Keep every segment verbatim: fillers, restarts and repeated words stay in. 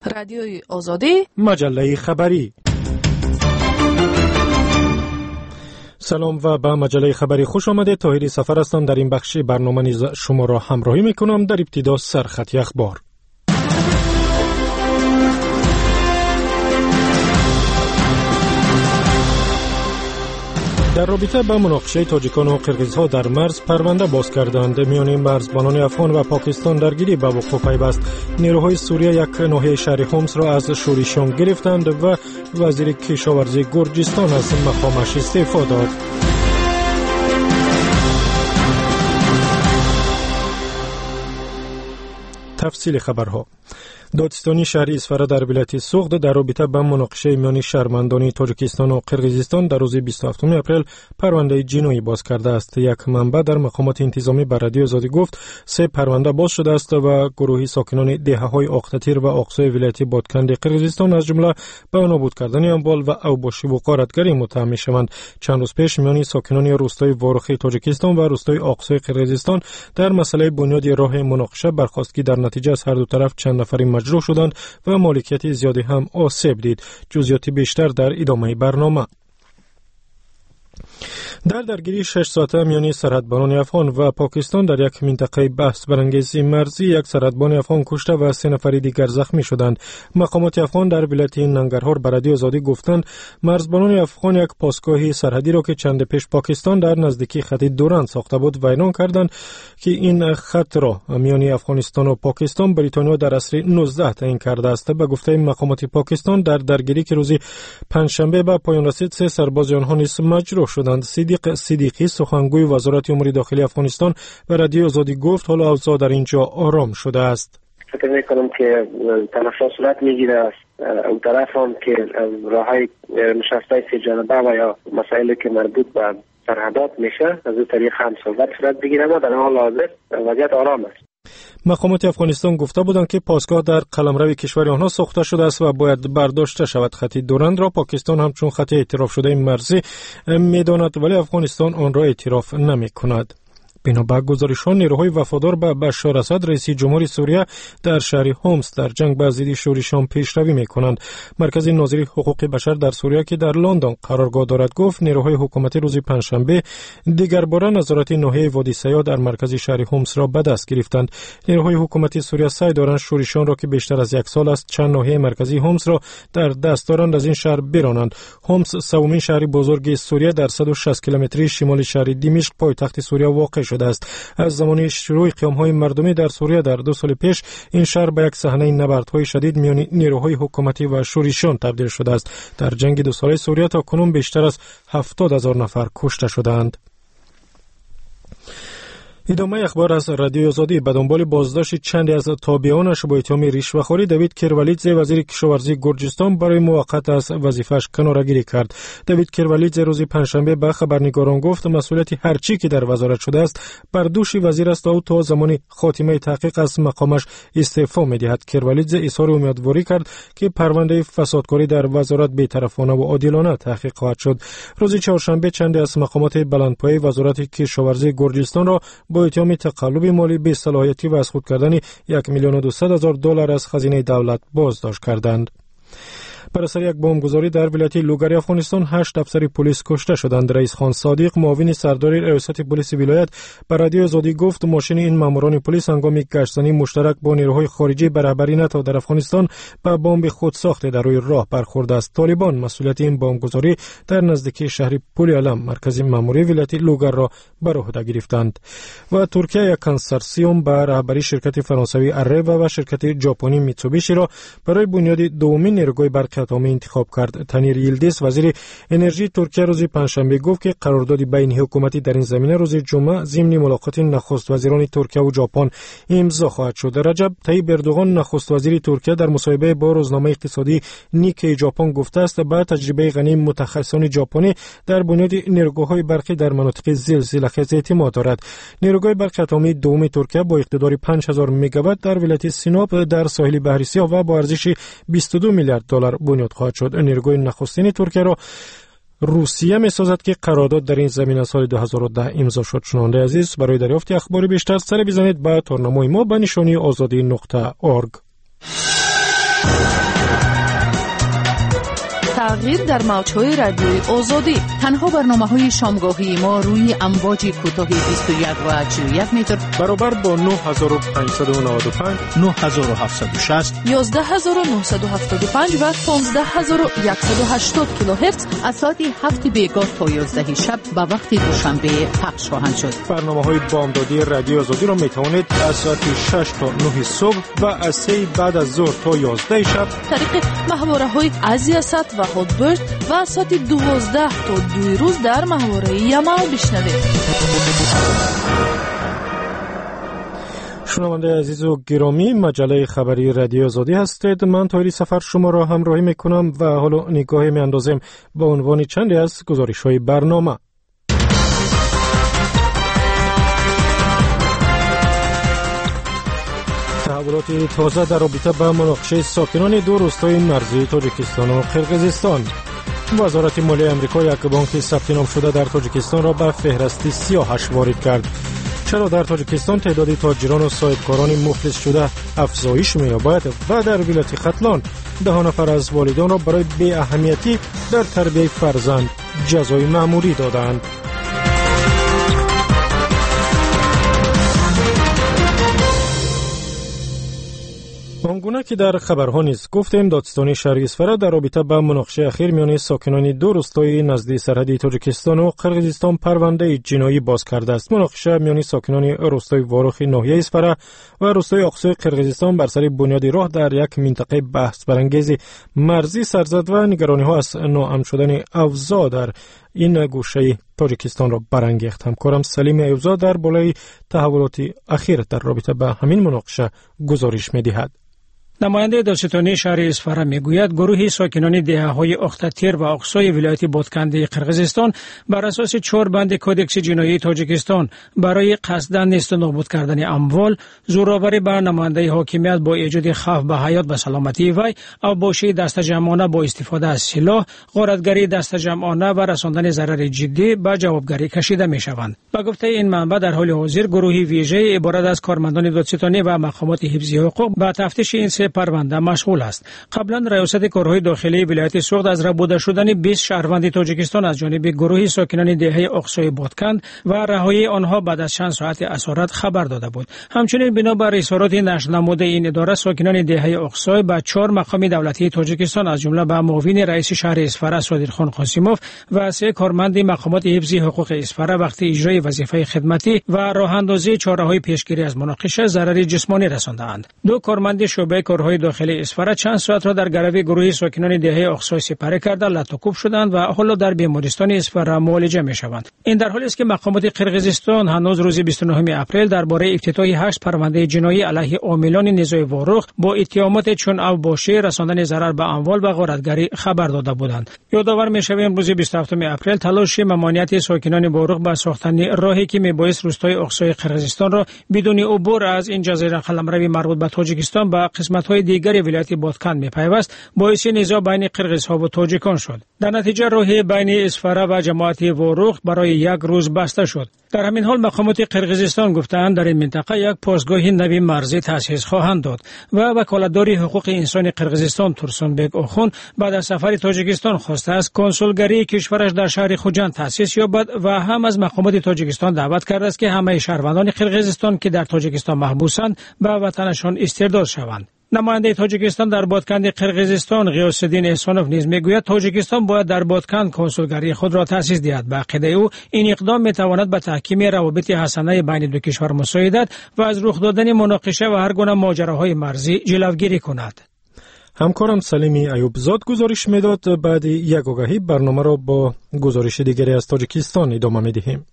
رادیوی آزادی، مجله خبری. سلام و به مجله خبری خوش آمده. طاهری سفر هستم. در این بخش برنامه نیز شما را همراهی میکنم. در ابتدا سرخط اخبار. در رابطه با مناقشه تاجیکان و قرقیزها در مرز پرونده باز کردند. میان مرزبانان افغان و پاکستان درگیری به وقوع پیوست. نیروهای سوریه یک ناحیه شهر حمص را از شوریشان گرفتند و وزیر کشاورزی گرجستان از مقامش استعفا داد. تفصیل خبرها. دادستانی شهر اسفره در ولایت سوخت در رابطه با مناقشه میان شهروندان تاجیکستان و قرقیزستان در روز بیست و هفتم اپریل پرونده جنایی باز کرده است. یک منبع در مقامات انتظامی به رادیو آزادی گفت سه پرونده باز شده است و گروهی ساکنان دهه‌های آقتتیر و آقسای ولایت بادکند قرقیزستان از جمله به نابود کردن اموال و اوباشی و غارتگری متهم می‌شوند. چند روز پیش میان ساکنان روستای وارخی تاجیکستان و روستای آقسای قرقیزستان در مسئله بنیاد راه مناقشه برخاست که در نتیجه از هر دو طرف چند نفری مجروح شدند و مالکیت زیادی هم آسیب دید. جزئیات بیشتر در ادامه برنامه. در درگیری شش ساعته میان سرحدبانان افغان و پاکستان در یک منطقه بحث برانگیز مرزی یک سرحدبان افغان کشته و سه نفر دیگر زخمی شدند. مقامات افغان در ولایت ننگرهار به رادیو آزادی گفتند مرزبانان افغان یک پاسگاه سرحدی را که چند پیش پاکستان در نزدیکی خط دوران ساخته بود ویران کردند که این خط را میان افغانستان و پاکستان بریتانیا در عصر نوزده تعیین کرده است. به گفته مقامات پاکستان در درگیری که روز پنجشنبه به پایان رسید سه سرباز آنها نیز مجروح شدند. صدیق صدیقی سخنگوی وزارت امور داخلی افغانستان به رادیو آزادی گفت حالا اوضاع در اینجا آرام شده است. فکر میکنم که تلاش‌ها صورت میگیره است. اون طرف هم که راههای نشستهای سه جانبه و یا مسائلی که مربوط به سرحدات میشه از اون طریق هم صورت بگیره و در حال حاضر وضعیت آرام است. مقامات افغانستان گفته بودند که پاسگاه در قلمرو کشور آنها ساخته شده است و باید برداشته شود. خط دورند را پاکستان همچون خط اعتراف شده مرزی میداند ولی افغانستان آن را اعتراف نمی کند. بنابر گزارش‌ها نیروهای وفادار به بشار اسد رئیس جمهوری سوریه در شهر حمص در جنگ با ضد شوریشان پیشروی می‌کنند. مرکز ناظری حقوق بشر در سوریه که در لندن قرارگاه دارد گفت نیروهای حکومتی روز پنجشنبه دیگر بار نظارت ناحیه وادی سیا در مرکز شهر حمص را به دست گرفتند. نیروهای حکومتی سوریه سعی دارند شوریشان را که بیشتر از یک سال است چند ناحیه مرکزی حمص را در دست دارند از این شهر برانند. حمص سومین شهر بزرگ سوریه در صد و شصت کیلومتری شمال شهر دمشق پایتخت سوریه واقع شده است. از زمان شروع قیام‌های مردمی در سوریه در دو سال پیش این شهر به یک صحنه نبردهای شدید میان نیروهای حکومتی و شوریشان تبدیل شده است. در جنگ دو ساله سوریه تا کنون بیشتر از هفتاد هزار نفر کشته شدند. ادامه اخبار از رادیو آزادی. به دنبال بازداشت چندی از تابعانش با اتهام رشوه‌خوری دوید کیروالیدزه وزیر کشاورزی گرجستان برای موقت از وظیفه‌اش کناره‌گیری کرد. دوید کیروالیدزه روز پنجشنبه به خبرنگاران گفت مسئولیت هر چی که در وزارت شده است بر دوش وزیر است و تا زمان خاتمه تحقیق از مقامش استعفا می‌دهد. کیروالیدزه اظهار امیدواری کرد که پرونده فسادکاری در وزارت بی‌طرفانه و عادلانه تحقیق خواهد شد. روز چهارشنبه چندی از مقامات بلندپایه وزارت کشاورزی گرجستان را با اتهام تقلب مالی بی صلاحیتی و از خود کردن یک میلیون و دویست هزار دلار از خزینه دولت بازداشت کردند. بر اثر یک بمبگذاری در ولایت لوگاری افغانستان هشت افسر پلیس کشته شدند. رئیس خان صادق معاون سردار ریاست پلیس ولایت به رادیو آزادی گفت ماشین این ماموران پلیس هنگام گشتزنی مشترک با نیروهای خارجی به رهبری ناتو در افغانستان به بمب خودساخته در روی راه برخورده است. طالبان مسئولیت این بمبگذاری در نزدیکی شهر پولیالم مرکز ماموری ولایت لوگر را بر عهده گرفتند. و ترکیه یک کنسورسیوم به رهبری شرکت فرانسوی اروا و شرکت ژاپنی میتسوبیشی را برای بنیاد دومین نیروگاه برق اتمی انتخاب کرد. تنیر یلدیز وزیر انرژی ترکیه روز پنجشنبه گفت که قرارداد بین حکومتی در این زمینه روز جمعه ضمن ملاقات نخست وزیران ترکیه و ژاپن امضا خواهد شد. رجب طیب اردوغان نخست وزیر ترکیه در مصاحبه با روزنامه اقتصادی نیکی ژاپن گفته است با تجربه غنی متخصصان ژاپنی در بنیاد نیروگاه‌های برقی در مناطق زلزله‌خیز اعتماد دارد. نیروگاه برق اتمی دوم ترکیه با اقتدار پنج هزار مگاوات در ولایت سیناپ در ساحل بحر سیاه و با ارزش بیست و دو میلیارد دلار بنیاد خواهد شد. نیروگاه نخستین ترکیه را روسیه می سازد که قرارداد در این زمینه سال دو هزار و ده امضا شد. شنونده عزیز برای دریافت اخبار بیشتر سر بزنید به تارنمای ما به نشانی آزادی نقطه اورگ. تغییر در موج‌های رادیوی آزادی. تنها برنامه‌های شامگاهی ما روی امواج کوتاه بیست و یک و چهل و یک متر برابر با نه هزار و پانصد و نود و پنج، نه هزار و هفتصد و شصت، یازده هزار و نهصد و هفتاد و پنج و پانزده هزار و صد و هشتاد کیلوهرتز از ساعت هفت بیگاه تا یازده شب به وقت دوشنبه پخش خواهند شد. برنامه‌های بامدادی رادیو آزادی را می‌توانید از ساعت شش تا نه صبح و از سه بعد از ظهر تا یازده شب طریق محوره‌های آزیاست و هاتبرد و از ساعت دوازده تا دو روز در محوره یمال بشنوید. شنونده عزیز و گرامی، مجله خبری رادیو آزادی هستید. من طاهری سفر شما را همراهی میکنم و حالا نگاهی میاندازیم با عنوان چندی از گزارش‌های برنامه. تحولات تازه در رابطه با مناقشه ساکنان دو روستای مرزی تاجیکستان و قرقیزستان. وزارت مالیه آمریکا یک بانک ثبت نام شده در تاجیکستان را به فهرست سیاهش وارد کرد. چرا در تاجیکستان تعداد تاجران و صاحبکاران مفلس شده افزایش می‌یابد و در ولایت ختلان ده نفر از والدان را برای بی اهمیتی در تربیت فرزند جزای مأموری دادند. آنگونه که در خبرها نیز گفتیم، دادستان شهر اصفهان در رابطه با مناقشه اخیر میان ساکنان دو روستای نزدیک سرحدی تاجیکستان و قرقیزستان پرونده جنایی باز کرده است. مناقشه میان ساکنان روستای واروخ ناحیه اصفهان و روستای اقصی قرقیزستان بر سر بنیاد راه در یک منطقه بحث برانگیز مرزی سر زد و نگرانی‌ها از ناامن شدن اوضاع در این گوشه تاجیکستان را برانگیخت. همکارم سلیم ایوزا در بالای تحولات اخیر در رابطه با همین مناقشه گزارش می‌دهد. نماینده دادستانی شهر اصفهان میگوید گروهی ساکنان دهه‌های اختتیر و اقصای ولایت بادکنده قرقیزستان بر اساس چهار بند کودکس جنایی تاجیکستان برای قصداً نیست و نابود کردن اموال، زورآوری بر نماینده حاکمیت با ایجاد خوف به حیات و سلامتی وی، اوباشی دست جمعانه با استفاده از سلاح، غارتگری دست جمعانه و رساندن ضرر جدی به جوابگری کشیده میشوند. به گفته این منبع در حال حاضر گروهی ویژه عبارت از کارمندان دادستانی و مقامات حفظی حقوق به تفتیش این سه پرونده مشغول است. قبلا ریاست کارهای داخلی ولایت سوخت از ربوده شدن بیست شهروند تاجیکستان از جانب گروهی ساکنان دهه اقصای بادکند و رهایی آنها بعد از چند ساعت اسارت خبر داده بود. همچنین بنابر اظهارات نشر نموده این اداره، ساکنان دهه اقصای با چهار مقام دولتی تاجیکستان از جمله با معاون رئیس شهر اصفهان صادقخان قاسموف و سه کارمند مقامات حفظی حقوق اصفهان وقت اجرای وظیفه خدمتی و راهاندازی چاره‌های پیشگیری از مناقشه ضرر جسمانی رساندند. دو کارمند شعبه کارهای داخلی اصفهان چند ساعت را در گروی گروهی ساکنان دهه اقصای سپری کرده لطوکوب شدند و حالا در بیمارستان اصفهان معالجه می‌شوند. این در حالی است که مقامات قرقیزستان هنوز روز بیست و نه اپریل درباره افتتاح هشت پرونده جنایی علیه عاملان نزاع واروخ با اتهامات چون اوباشی، رساندن ضرر به اموال و غارتگری خبر داده بودند. یادآور می‌شویم روز بیست و هفتم اپریل تلاش ممانعت ساکنان واروخ با ساختن راهی که میبایست روستای اقصای قرقیزستان را بدون عبور از این جزیره قلمرو مربوط به تاجیکستان با قسمت‌های دیگر ولایت بادکند میپیوست باعث نزاع بین قرقیزها و تاجیکان شد. در نتیجه راهی بین اصفهان و جماعت واروخ برای یک روز بسته شد. در همین حال مقامات قرقیزستان گفتند در این منطقه یک پاسگاه نوی مرزی تأسیس خواهند داد و وکالتدار حقوق انسان قرقیزستان تورسونبک اوخون بعد از سفر تاجیکستان خواسته است کنسولگری کشورش در شهر خوجند تأسیس یابد و هم از مقامات تاجیکستان دعوت کرده است که همه شهروندان قرقیزستان که در تاجیکستان محبوسند به وطنشان استرداد شوند. نماینده تاجیکستان در بادکند قرقیزستان غیاث‌الدین احسانوف نیز میگوید تاجیکستان باید در بادکند کنسولگری خود را تأسیس دهد. به عقیده او این اقدام میتواند به تحکیم روابط حسنه بین دو کشور مساعدت و از رخ دادن مناقشه و هر گونه ماجراهای مرزی جلوگیری کند. همکارم سلیمی ایوبزاد گزارش میداد. بعد یک آگاهی برنامه را با گزارش دیگری از تاجیکستان ادامه میدهیم.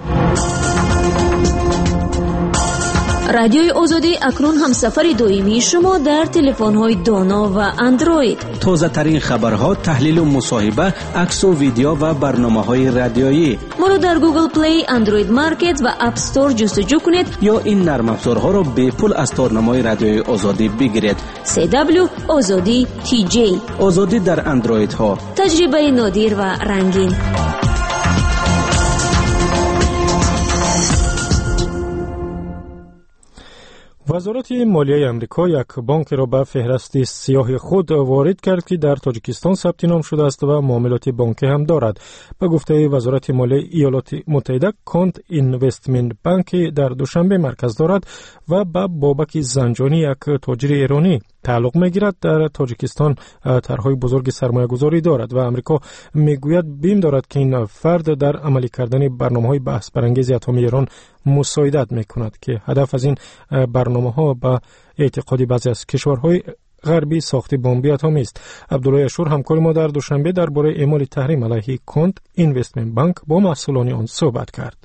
رادیوی آزادی اکنون هم سفر دائمی شما در تلفن‌های دانا و اندروید. تازه ترین خبرها، تحلیل و مصاحبه، عکس و ویدیو و برنامه‌های رادیویی. ما رو در گوگل پلی، اندروید مارکت و اپ استور جستجو کنید یا این نرم افزارها را به پول از تارنمای رادیوی آزادی بگیرید. سی دبلیو آزادی تی جی. آزادی در اندروید ها. تجربه نادر و رنگین. وزارت مالیه آمریکا یک بانک را به فهرست سیاه خود وارد کرد که در تاجیکستان ثبت نام شده است و معاملات بانکی هم دارد. به گفته وزارت مالیه ایالات متحده، کانت اینوستمنت بانک در دوشنبه مرکز دارد و به بابک زنجانی، یک تاجر ایرانی، تعلق میگیرد. در تاجیکستان طرحهای بزرگ سرمایه گذاری دارد و آمریکا میگوید بیم دارد که این فرد در عملی کردن برنامه‌های بحث برانگیز اتمی ایران مساعدت میکند که هدف از این برنامه‌ها به اعتقادی بعضی از کشورهای غربی ساخت بمبی اتمی است. عبدالله اشور همکار ما در دوشنبه درباره اعمال تحریم علیه کانت اینوستمنت بانک با مسئولان آن صحبت کرد.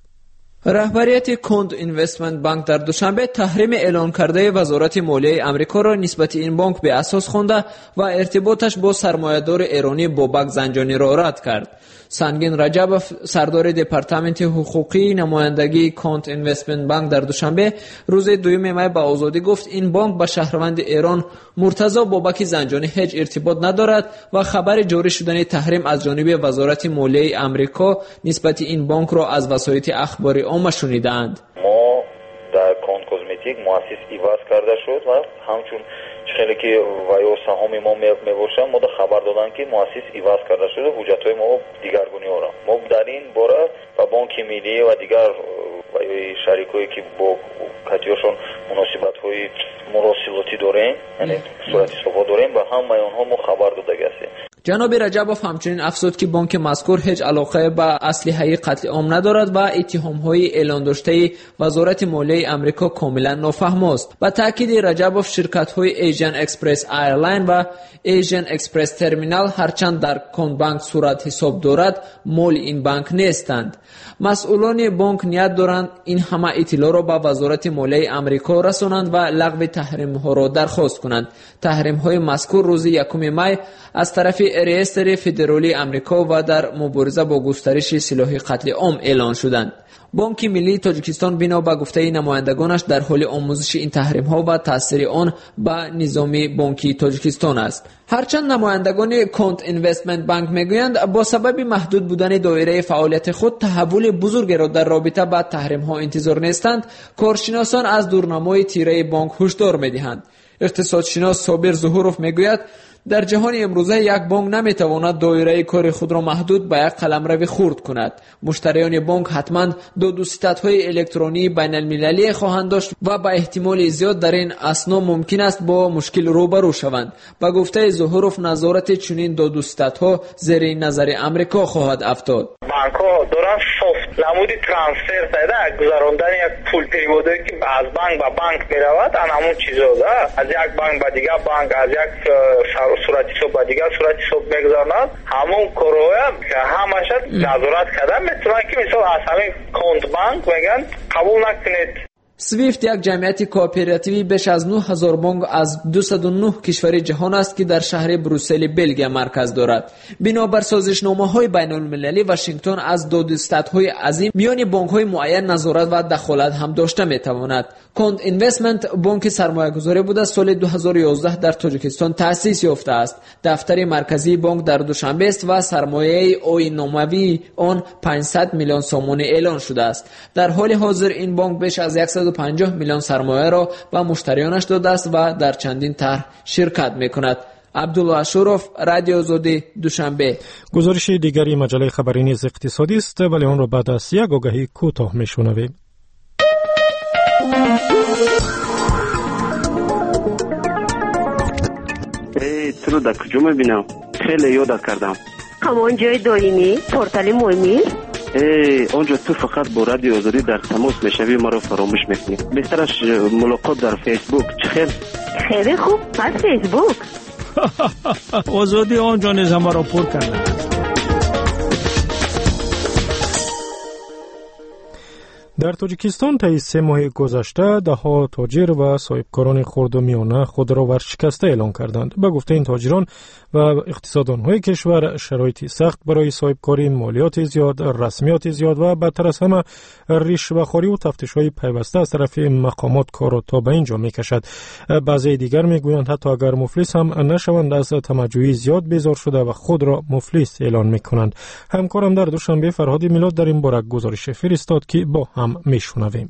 رهبریت کانت اینوستمنت بانک در دوشنبه تحریم اعلان کرده وزارت مالیه آمریکا را نسبت این بانک به اساس خوانده و ارتباطش با سرمایه‌دار ایرانی بابک زنجانی را رد کرد. سنگین رجبوف، سردار دپارتمنت حقوقی نمایندگی کانت اینوستمنت بانک، در دوشنبه روز دوم می به آزادی گفت این بانک با شهروند ایران مرتضی بابک زنجانی هیچ ارتباط ندارد و خبر جاری شدن تحریم از جانب وزارت مالیه آمریکا نسبت این بانک را از وسایل اخباری عامه شنیدند. ما در کانت کسمتیک مؤسس ایواز کرده شد و همچون خیلی که وایو سهام ما میباشن ما خبر دادن که مؤسس ایواز کرده شده حجتهای ما دیگرگونی ها را ما در این باره با بانک ملی و دیگر وایو شریکایی که با کاتیوشون مناسبت های مراسلاتی داریم، یعنی صورت حساب داریم، با همه آنها ما خبر داده گستیم. جناب رجبوف همچنین افزود که بانک مذکور هیچ علاقه به اسلحه قتل عام ندارد و اتهام‌های اعلان داشته وزارت مالیه آمریکا کاملا نافهم است. با تاکید رجبوف، شرکت‌های ایژن اکسپرس ایرلاین و ایژن اکسپرس ترمینال هرچند در کانت بانک صورت حساب دارد مال این بانک نیستند. مسئولان بانک نیت دارند این همه اطلاع را به وزارت مالیه آمریکا رسانند و لغو تحریم‌ها را درخواست کنند. تحریم‌های مذکور روز یکم می از طرف ریاست فدرالی آمریکا و در مبارزه با گسترش سلاح قتل عام اعلان شدند. بانک ملی تاجیکستان بنا به گفته نمایندگانش در حال آموزش این تحریم‌ها و تاثیر آن به نظام بانکی تاجیکستان است. هرچند نمایندگان کانت اینوستمنت بانک میگویند با سبب محدود بودن دایره فعالیت خود تحول بزرگی را در رابطه با تحریم‌ها انتظار نیستند، کارشناسان از دورنمای تیره بانک هشدار می‌دهند. اقتصادشناس صابر ظهوروف میگوید در جهان امروزه یک بانک نمیتواند دایره کار خود را محدود به یک قلمرو خرد کند. مشتریان بانک حتما دو دوستت‌های الکترونی بین المللی خواهند داشت و با احتمال زیاد در این اثنا ممکن است با مشکل روبرو شوند. با گفته ظهوروف نظارت چنین دو دوستت‌ها زیر نظر آمریکا خواهد افتاد. بانک‌ها دارن سافت نمودی ترانسفر ساده گذراندن یک پول پیوده که از بانک به بانک میرود، آن همون چیزا ده از یک بانک به دیگر بانک، از یک صورت حساب به دیگر صورت حساب میگذارند. همون کارها که همش نظارت کردن میتونن که مثلا از همین کانت بانک میگن قبول نکنید. سویفت یک جمعیت کوآپراتیوی بیش از نه هزار بانک از دویست و نه کشور جهان است که در شهر بروسل بلژیم مرکز دارد. بنابر سازشنامه‌های بین‌المللی واشنگتن از دو دسته‌های عظیم میان بانک‌های معین نظارت و دخالت هم داشته می‌تواند. کانت اینوستمنت بانک سرمایه‌گذاری بوده سال دو هزار و یازده در تاجیکستان تأسیس یافته است. دفتر مرکزی بانک در دوشنبه است و سرمایه عین‌نموی آن پانصد میلیون سوم اعلان شده است. در حال حاضر این بانک بیش از صد و پنجاه میلیون سرمایه را به مشتریانش داده است و در چندین طرح شرکت می‌کند. عبدالله اشوروف، رادیو آزادی، دوشنبه. گزارش دیگری مجله خبری نیز اقتصادی است ولی آن را بعد از یک آگهی کوتاه میشنویم. ای تو رو در کجا میبینم؟ خیلی یاد کردم. همان جای دائمی پورتال مهمی؟ ای اونجا تو فقط با رادیو آزادی در تماس میشوی، ما رو فراموش میکنی. بهترش ملاقات در فیسبوک. چه خیلی خوب، پس فیسبوک. آزادی آنجا نیز ما را پر کرده. در تاجیکستان طی سه ماه گذشته دهها تاجر و صاحبکاران خرد و میانه خود را ورشکسته اعلان کردند. به گفته این تاجران و اقتصاددان‌های کشور، شرایط سخت برای صاحبکاری، مالیات زیاد، رسمیات زیاد و بدتر از همه رشوه‌خواری و تفتیش‌های پیوسته از طرف مقامات کار را تا به اینجا می‌کشد. بعضی دیگر می‌گویند حتی اگر مفلس هم نشوند از تمجوی زیاد بیزار شده و خود را مفلس اعلان می‌کنند. همکارم در دوشنبه فرهاد میلاد در این باره گزارش فرستاد که با هم میشنویم.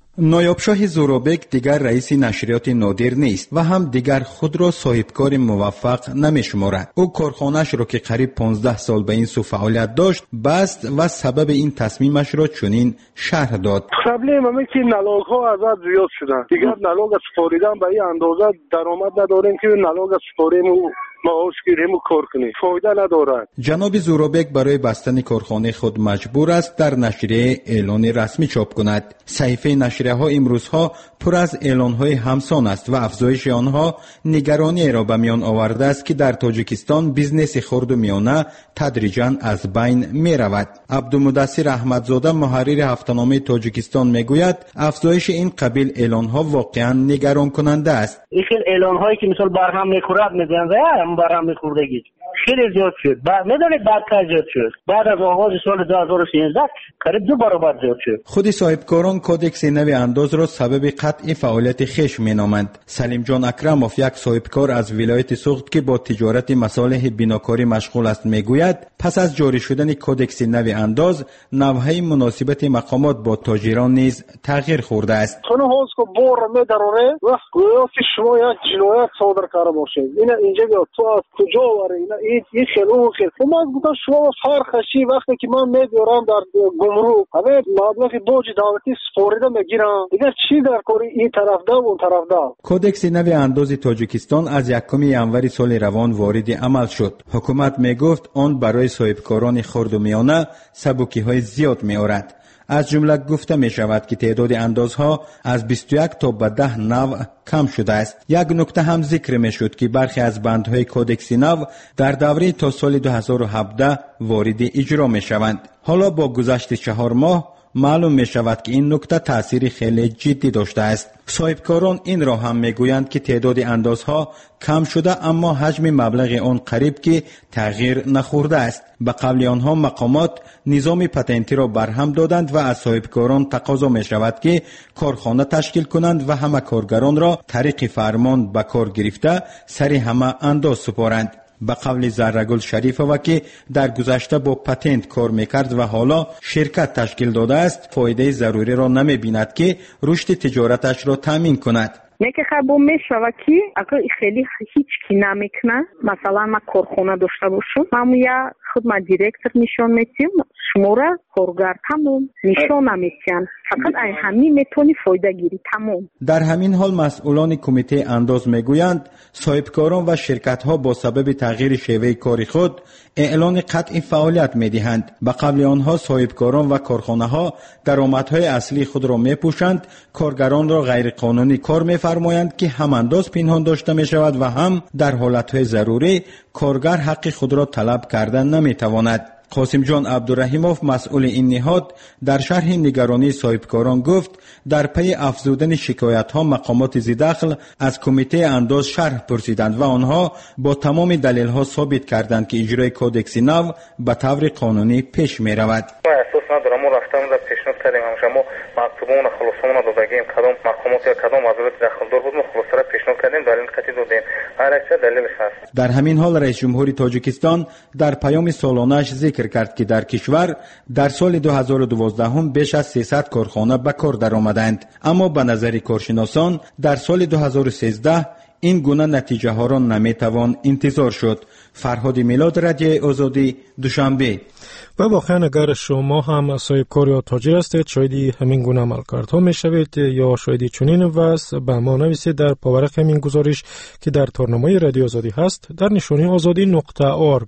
نایب شاه زوروبک دیگر رئیس نشریات نادر نیست و هم دیگر خود را صاحبکار موفق نمی‌شمارد. او کارخانه‌اش را که قریب پانزده سال به این سو فعالیت داشت بست و سبب این تصمیمش را چنین شرح داد. پرابلم همه که نلاغ‌ها ازاد زیاد شدن. دیگر نلاغ سپاریدن به این اندازه درآمد نداریم که نلاغ سپاریم و معاش گیریم و کار کنیم. فایده ندارد. جناب زوروبک برای بستن کارخانه خود مجبور است در نشریه اعلان رسمی چاپ کند. صحیفه نشریه ها امروزها پر از اعلان های همسان است و افزایش آنها نگرانی را به میان آورده است که در تاجیکستان بیزنس خرد و میانه تدریجاً از بین می رود. عبدالمدثر احمدزاده محرر هفته‌نامه تاجیکستان میگوید افزایش این قبیل اعلان ها واقعاً نگران کننده است. این اعلان هایی که مثلا برهم میخورد میزنند هم برهم میخوردگی خیلی زیاد شد. بعد میدونید بعد که زیاد شد. بعد از آغاز سال دو هزار و سیزده قریب دو برابر زیاد شد. خود صاحبکاران کودکس نو انداز را سبب قطع فعالیت خویش مینامند. سلیم جان اکرموف یک صاحبکار از ولایت سوخت که با تجارت مصالح بیناکاری مشغول است میگوید پس از جاری شدن کودکس نو انداز نوع مناسبت مقامات با تاجران نیز تغییر خورده است. خونه هاست که بار میدراره و گویا که شما یک جنایت صادر کرده باشید. اینا اینجا بیا تو از کجا آوری اینا این این خیلی اون خیلی. من گفتم شما فرقشی وقتی که من میدارم در گمرک همه مبلغ بوج دولتی سپاریده میگیرم دیگه چی در کاری این طرف ده و اون طرف ده. کودکس نو انداز تاجیکستان از یکم ینوری سال روان وارد عمل شد. حکومت میگفت آن برای صاحبکاران خرد و میانه سبکی های زیاد میآورد. از جمله گفته می شود که تعداد اندازها از بیست و یک تا به ده نو کم شده است. یک نکته هم ذکر می شد که برخی از بندهای کودکس نو در دوره تا سال دو هزار و هفده وارد اجرا می شوند. حالا با گذشت چهار ماه معلوم می شود که این نکته تأثیر خیلی جدی داشته است. صاحبکاران این را هم می گویند که تعداد اندازها کم شده اما حجم مبلغ آن قریب که تغییر نخورده است. به قبل آنها مقامات نظام پتنتی را برهم دادند و از صاحبکاران تقاضا می شود که کارخانه تشکیل کنند و همه کارگران را طریق فرمان به کار گرفته سری همه انداز سپارند. به قول زرگل شریفова که در گذشته با پتنت کار میکرد و حالا شرکت تشکیل داده است فایده ضروری را نمی بیند که رشد تجارتش را تامین کند. میگه خب میشود که اگر خیلی هیچ کی نمیکنه مثلا ما کارخانه داشته باشم ما یا خدمت دیرکتور نشان میتیم شما را کارگر تمام نشان نمیتین فقط این همین میتونی فایده گیری تمام. در همین حال مسئولان کمیته انداز میگویند صاحبکاران و شرکت ها با سبب تغییر شیوه کار خود اعلان قطع فعالیت میدهند. به قبل آنها صاحبکاران و کارخانه ها درآمدهای اصلی خود را میپوشند، کارگران را غیر قانونی کار میفرمایند که هم انداز پنهان داشته می شود و هم در حالتهای ضروری کارگر حق خود را طلب کردن نمیتواند. قاسم جان عبدالرحیموف مسئول این نهاد در شرح نگرانی صاحبکاران گفت در پی افزودن شکایت ها مقامات ذی‌دخل از کمیته انداز شرح پرسیدند و آنها با تمام دلیل ها ثابت کردند که اجرای کودکس نو به طور قانونی پیش می رود. اساس ندارم ما رفتم در پیشنهاد کردیم همش ما مکتوبمون خلاصمون دادیم کدام مقامات یا کدام وزارت داخل دار بود ما خلاصه پیشنهاد کردیم در این قطعی دادیم هر چه دلیلش هست. در همین حال رئیس جمهوری تاجیکستان در پیام سالانه‌اش ذکر کرد که در کشور در سال دو هزار و دوازده بیش از سیصد کارخانه به کار درآمدند، اما به نظر کارشناسان در سال دو هزار و سیزده این گونه نتیجه ها را نمیتوان انتظار شد. فرهاد میلاد، رادیو آزادی، دوشنبه. و واقعا اگر شما هم صاحبکار یا تاجر هستید شاید همین گونه عملکردها میشوید یا شاید چنین وضع به ما نویسید در پاورق همین گزارش که در تارنمای رادیو آزادی هست در نشانی آزادی نقطه اورگ.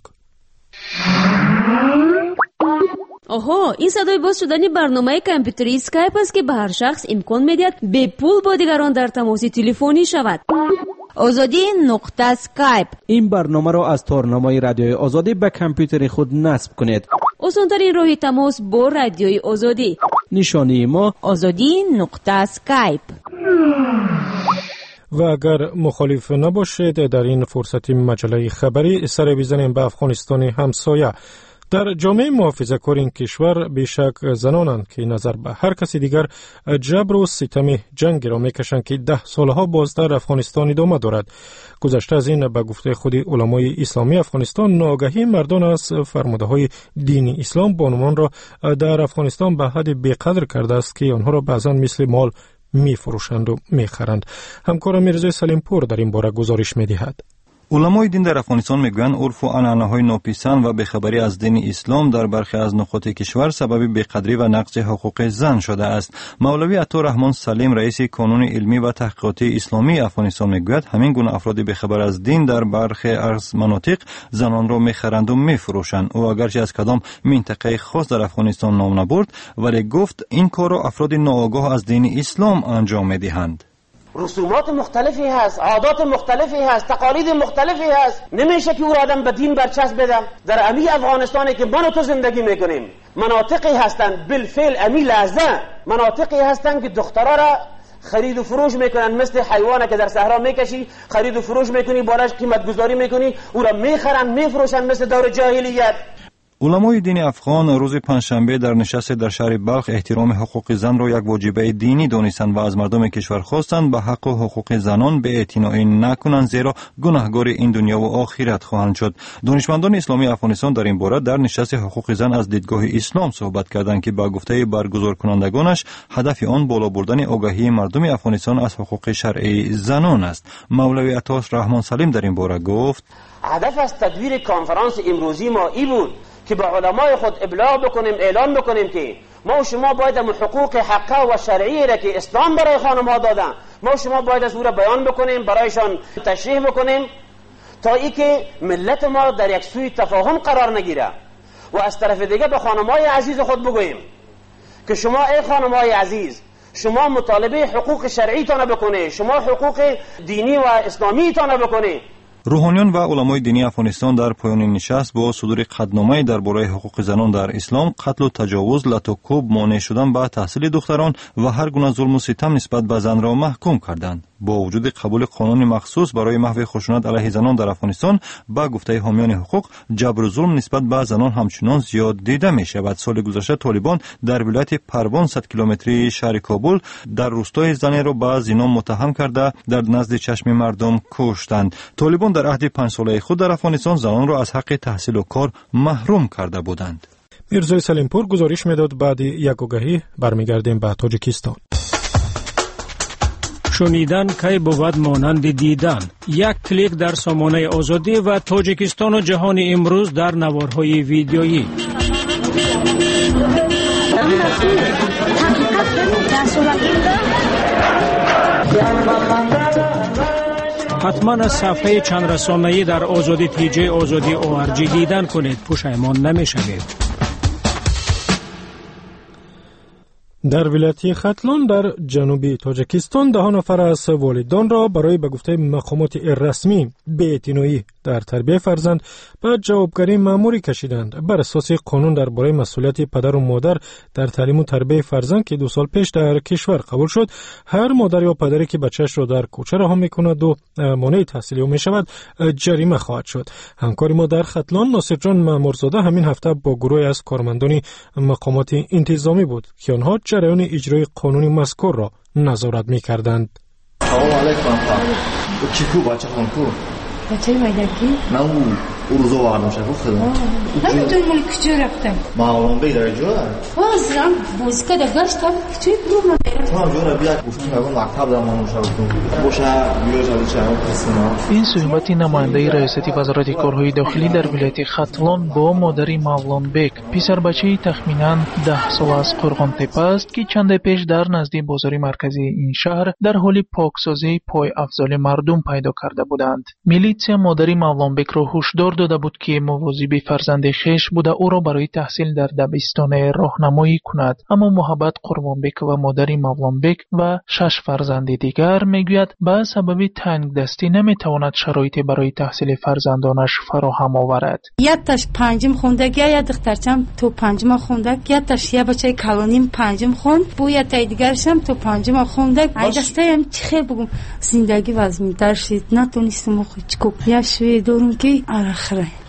آها، این صدای باز شدن برنامه کامپیوتری اسکایپ است که به هر شخص امکان میدهد به پول با دیگران در تماس تلفنی شود. آزادی نقطه اسکایپ. این برنامه را از تارنمای رادیوی آزادی به کامپیوتر خود نصب کنید. آسان‌ترین راه تماس با رادیوی آزادی. نشانی ما آزادی نقطه اسکایپ. و اگر مخالف نباشید در این فرصت مجله خبری سر بزنیم به افغانستان همسایه. در جامعه محافظه‌کار این کشور بیشک زنانند که نظر به هر کسی دیگر جبر و ستم جنگ را میکشند که ده سالها بازتر افغانستان ادامه دارد. گذشته از این به گفته خود علمای اسلامی افغانستان ناگهی مردان از فرمانده دین اسلام بانوان را در افغانستان به حد بیقدر کرده است که آنها را بعضا مثل مال می فروشند و می خرند. همکار میرزای سلیمپور در این باره گزارش می دهد. علمای دین در افغانستان میگویند عرف و عنعنه‌های ناپسند و بیخبری از دین اسلام در برخی از نقاط کشور سبب بیقدری و نقض حقوق زن شده است. مولوی عطا رحمان سلیم رئیس کانون علمی و تحقیقاتی اسلامی افغانستان میگوید همین گونه افراد بیخبر از دین در برخی از مناطق زنان را میخرند و میفروشند. او اگرچه از کدام منطقه خاص در افغانستان نام نبرد ولی گفت این کار را افراد ناآگاه از دین اسلام انجام میدهند. رسومات مختلفی هست، عادات مختلفی هست، تقالید مختلفی هست. نمیشه که او آدم به دین برچسب بده. در امی افغانستانی که من و تو زندگی میکنیم مناطقی هستند بالفعل امی لحظه مناطقی هستند که دخترها را خرید و فروش میکنن، مثل حیوانه که در صحرا میکشی خرید و فروش میکنی، باراش قیمت گذاری میکنی، او را میخرن میفروشن مثل دور جاهلیت. علمای دین افغان روز پنجشنبه در نشست در شهر بلخ احترام حقوق زن را یک واجبه دینی دانستند و از مردم کشور خواستند به حق و حقوق زنان بی‌اعتنایی نکنند، زیرا گناهگار این دنیا و آخرت خواهند شد. دانشمندان اسلامی افغانستان در این باره در نشست حقوق زن از دیدگاه اسلام صحبت کردند که با گفته برگزار کنندگانش هدف آن بالا بردن آگاهی مردم افغانستان از حقوق شرعی زنان است. مولوی عطا رحمان سلیم در این باره گفت هدف از تدبیر کنفرانس امروزی ما ای بود که به علمای خود ابلاغ بکنیم، اعلان بکنیم که ما و شما باید هم حقوق حقه و شرعی را که اسلام برای خانم ها دادن ما و شما باید از او را بیان بکنیم، برایشان تشریح بکنیم تا ای که ملت ما در یک سوی تفاهم قرار نگیره. و از طرف دیگه به خانم های عزیز خود بگوییم که شما ای خانم های عزیز شما مطالبه حقوق شرعی تانه بکنه، شما حقوق دینی و اسلامی تانه بکنه. روحانیان و علمای دینی افغانستان در پایان نشست با صدور قطعنامه درباره حقوق زنان در اسلام، قتل و تجاوز، لط و کوب، مانع شدن به تحصیل دختران و هر گونه ظلم و ستم نسبت به زن را محکوم کردند. با وجود قبول قانون مخصوص برای محو خشونت علیه زنان در افغانستان، با گفته حامیان حقوق جبر و ظلم نسبت به زنان همچنان زیاد دیده می شود. سال گذشته طالبان در ولایت پروان صد کیلومتری شهر کابل در روستای زنی را به زنا متهم کرده در نزد چشم مردم کشتند. طالبان در عهد پنج ساله خود در افغانستان زنان را از حق تحصیل و کار محروم کرده بودند. میرزای سلیمپور گزارش میداد. بعد یک آگاهی برمیگردیم به تاجیکستان. شنیدن کی بود مانند دیدن. یک کلیک در سامانه آزادی و تاجیکستان و جهان امروز در نوارهای ویدیویی. حتما از صفحه چند رسانه‌ای در آزادی تیجی آزادی او ار جی دیدن کنید، پشیمان نمی‌شوید. در ولایت ختلان در جنوبی تاجیکستان ده نفر از والدان را برای به گفته مقامات رسمی بی‌اعتنایی در تربیت فرزند به جوابگری مأموری کشیدند. بر اساس قانون درباره مسئولیت پدر و مادر در تعلیم و تربیت فرزند که دو سال پیش در کشور قبول شد، هر مادر یا پدری که بچه‌اش را در کوچه رها می‌کند و مانع تحصیل او می‌شود جریمه خواهد شد. همکار ما در ختلان ناصر جان مامورزاده همین هفته با گروهی از کارمندان مقامات انتظامی بود که آنها جریان اجرای قانون مذکور را نظارت می‌کردند. سلام علیکم. کی کو بچه خون کو؟ بچه مایدکی؟ نه او روزو واردم شد خودم. همینطور مال کجا رفتم؟ معلوم بی در جا. بازم بازیکا در گشتم کجای برو من. تو جورا بیا گفتم که مکتب در مانو شد. باشه بیا جلو چه قسمه. این صحبت نماینده ریاست وزارت کارهای داخلی در ولایت ختلان با مادر مولان بیگ، پسر بچه تخمینا ده سال از قرغان تپه است که چند پیش در نزدیک بازار مرکزی این شهر در حال پاکسازی پای افضل مردم پیدا کرده بودند. میلیسیا مادر مولان بیگ را هشدار داده بود که مواظب فرزند خویش بوده او را برای تحصیل در دبستان راهنمایی کند، اما محبت قربانبک و مادر مولانبک و شش فرزند دیگر میگوید به سبب تنگ دستی نمیتواند شرایطی برای تحصیل فرزندانش فراهم آورد. یادش پنجم خوندگی یا دخترچم تو پنجم خوندگ، یادش یه بچه کلانیم پنجم خوند، بو یا تای دیگرشم تو پنجم خوندگ. ای دستم چه بگم زندگی وزمی در شد، نتونستم خود کوپیا شوی دورم که آخره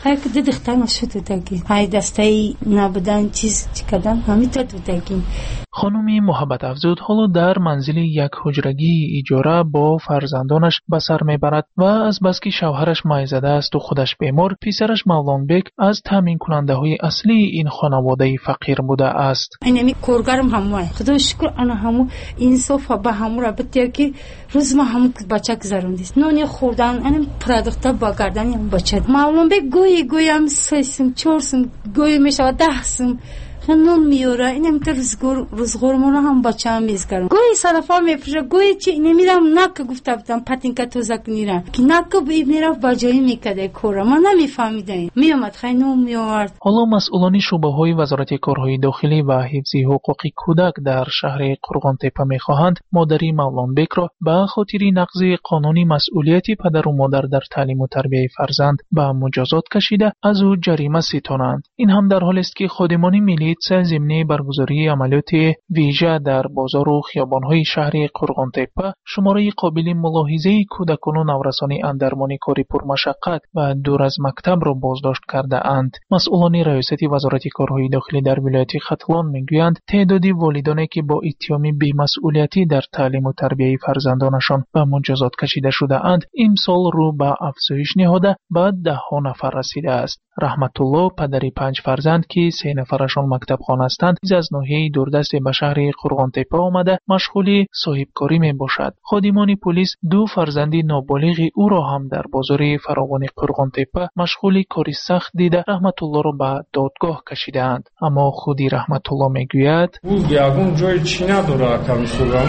های که دختر نشد دودگی های دسته نبودن چیز چکدن همین تا دودگی. خانمی محبت افزود حالا در منزل یک حجرگی اجاره با فرزندانش به سر میبرد و از بس که شوهرش مایزده است و خودش بیمار، پسرش مولانبک از تامین کننده های اصلی این خانواده فقیر بوده است. اینمی کارگرم همه خدا شکر انا همو انصاف به همو رابطه که روز ما هم بچه گذروندیم نونی خوردن این پروداکت با گردن هم بچه مولانبک گوی گوی هم سیسم چورسم گوی میشه ده سم نون میاره اینم که روزگار روزگارمون هم بچه هم میزگرم گوی صرفا میفروشه گوی چی نمیرم نک گفته بودم پتینکا توزک نیرم که نک بی میرفت با جایی میکده کورا ما نمیفهمیدیم میامد خیلی نون میآورد. حالا مسئولان شعبه های وزارت کارهای داخلی و حفظ حقوق کودک در شهر قرغان تپه میخواهند مادری مولانبک را به خاطر نقض قانونی مسئولیت پدر و مادر در تعلیم و تربیت فرزند به مجازات کشیده از او جریمه ستانند. این هم در حالی است که خادمان ملی ضمن برگزاری عملیات ویژه در بازار و خیابان‌های شهر قرغان تپه شماره قابل ملاحظه کودکان و نورسان درمانی کاری پرمشقت و دور از مکتب را بازداشت کرده اند. مسئولان ریاست وزارت کارهای داخلی در ولایت ختلان میگویند تعدادی والدانی که با اتهام بی‌مسئولیتی در تعلیم و تربیت فرزندانشان به مجازات کشیده شده اند امسال رو به افزایش نهاده به ده ها نفر رسیده است. رحمت الله پدری پنج فرزند که سه نفرشان مکتب خانه هستند از ناحیه دوردست به شهر قرغان تپه آمده مشغول صاحبکاری می باشد. خادمان پلیس دو فرزند نابالغ او را هم در بازار فراوان قرغان تپه مشغول کاری سخت دیده رحمت الله را به دادگاه کشیدند. اما خودی رحمت الله میگوید او بیاگون جای چی نداره کمی سوگم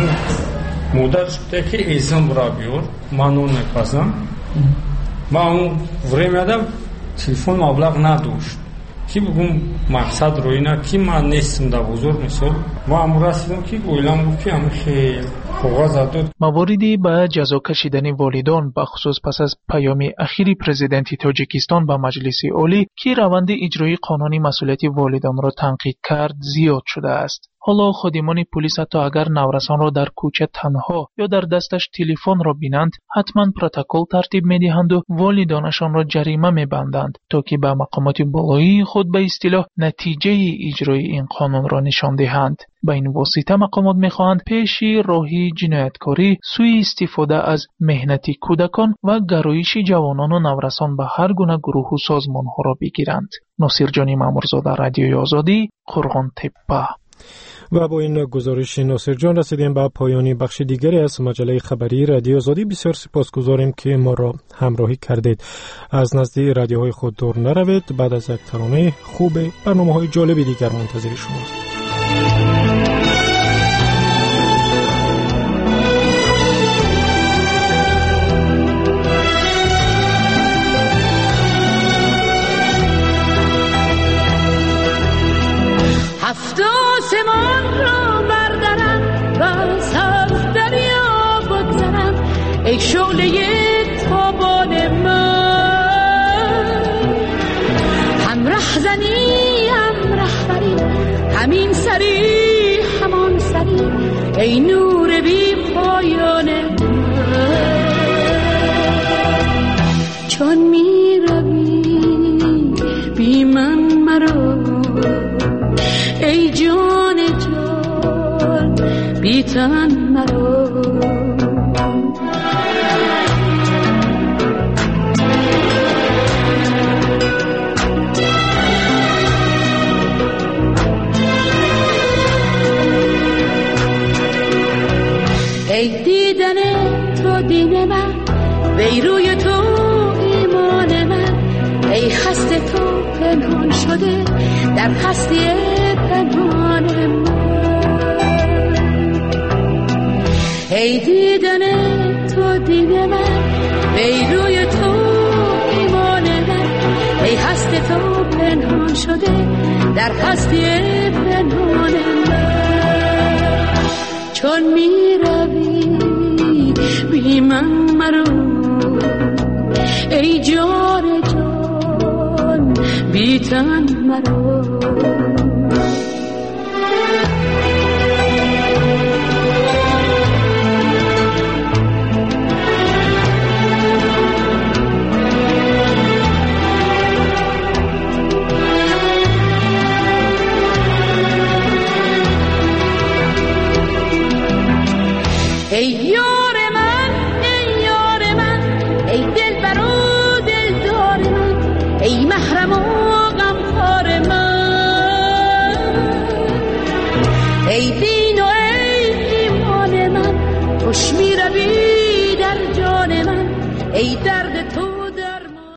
مدت شده که ایزم را بیار من اون نپسم ما اون времяда телефон маблағ надошт ки бугум мақсад роина ки ман нестам да бузург мисол ва ам расидам ки оилам гуфт ки ам хел қоғаз адод. مواردی به جزا کشیدن والدان به خصوص پس از پیام اخیر پرزیدنت تاجیکستان به مجلس عالی که روند اجرای قانونی مسئولیت والدان را تنقید کرد زیاد شده است. حالا خادمان پلیس حتی اگر نورسان را در کوچه تنها یا در دستش تلفن را بینند حتما پروتکل ترتیب می‌دهند و والدانشان را جریمه می‌بندند تا که به مقامات بالایی خود به اصطلاح نتیجه اجرای این قانون را نشان دهند. به این واسطه مقامات می‌خواهند پیش راهی جنایتکاری سوء استفاده از مهنت کودکان و گرایش جوانان و نورسان به هر گونه گروه و سازمان‌ها را بگیرند. ناصر جانی مامورزاده، رادیوی آزادی، قرغان تپه. و با این گزارش ناصر جان رسیدیم به پایانی بخش دیگری از مجله خبری رادیو آزادی. بسیار سپاسگزاریم که ما را همراهی کردید. از نزد رادیوهای خود دور نروید. بعد از یک ترانه خوب برنامه‌های جالب دیگر منتظر شماست. هفت آسمان را بردارم و از هفت دریا بگذرم ای شعله تابان من هم رهزنی هم رهبری همین سری همان سری ای نور بی پایان من چون می روی بی من مرا ای جان جان بی تن مرا ای دیدن تو دین من وی روی تو ایمان من ای هست تو پنهان شده در هستی پنهان من ای دیدن تو دین من ای روی تو ایمان من ای هست تو پنهان شده در هستی پنهان من چون می روی بی من مرو ای جان جان بی تن مرو